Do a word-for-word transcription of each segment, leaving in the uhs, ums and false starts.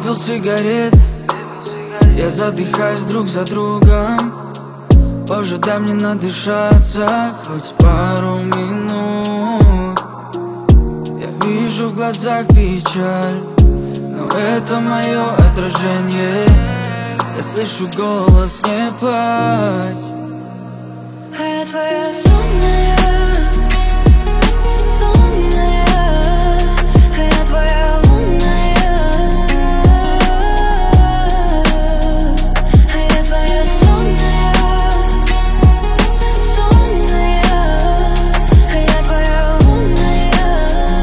Выпил сигарет, я задыхаюсь друг за другом. Боже, дай мне надышаться хоть пару минут. Я вижу в глазах печаль, но это мое отражение. Я слышу голос, не плачь. А я твоя сонная, сонная, а я твоя лунная, а я твоя сонная, сонная, а я твоя лунная.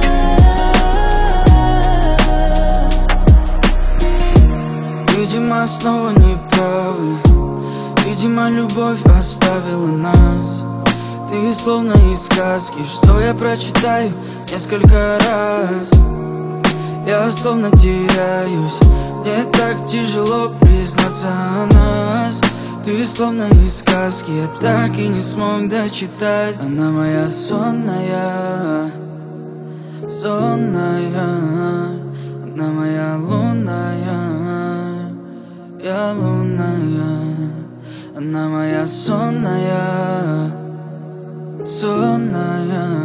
Видимо, снова неправы. Видимо, любовь оставила нас. Ты словно из сказки, что я прочитаю несколько раз. Я словно теряюсь, мне так тяжело признаться о нас. Ты словно из сказки, я так и не смог дочитать. Она моя сонная, сонная. Она моя лунная, я лунная. Она моя сонная, сонная.